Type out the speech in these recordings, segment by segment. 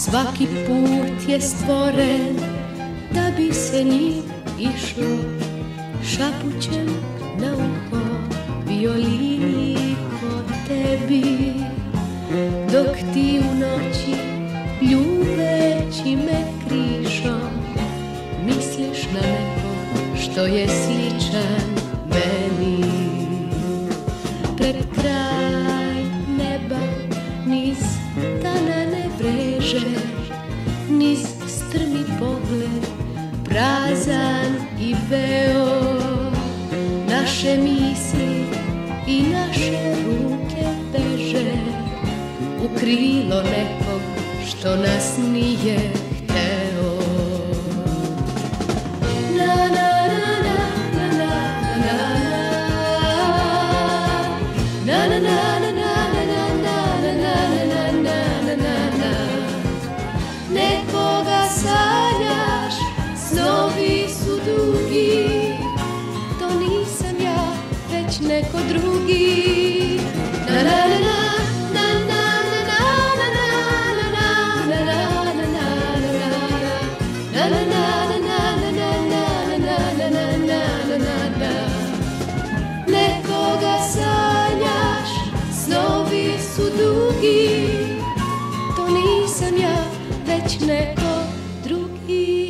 Svaki put je stvoren da bi se njim išlo, šapućem na uho violini po tebi. Dok ti u noći ljubeći me krišom misliš na nekog što je sličan meni. Pred kraj neba niz tanane vreže, niz strmi pogled, prazan i beo. Naše misli i naše ruke beže u krilo nekog što nas nije hteo. Na na na na na na na na na na nekoga sanjaš, snovi su dugi, to nisam ja, već neko drugi. Na na na na na na na na na na na na na. Nekoga sanjaš, snovi su dugi, to nisam ja, već neko drugi.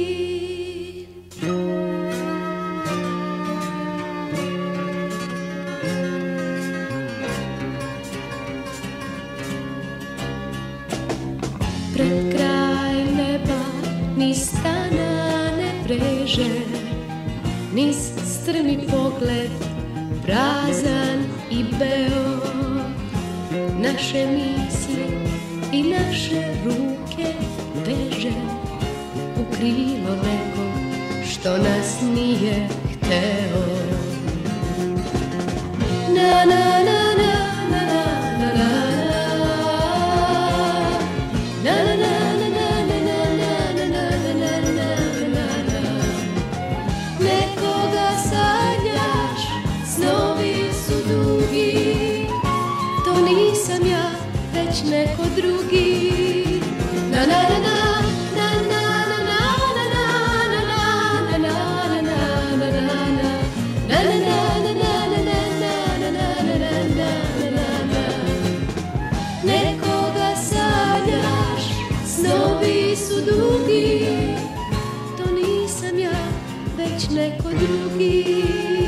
Pred kraj neba niz tanane vreže, niz strmi pogled, prazan i beo. Naše misli i naše ruke veže u krilo nekog što nas nije hteo. Na na na na na na na na na. Nekoga sanjaš, snovi su dugi, to nisam ja, već neko drugi. Na na na na na na na na na na na na. Nekoga sanjaš, snovi su dugi, to nisam ja, već neko drugi.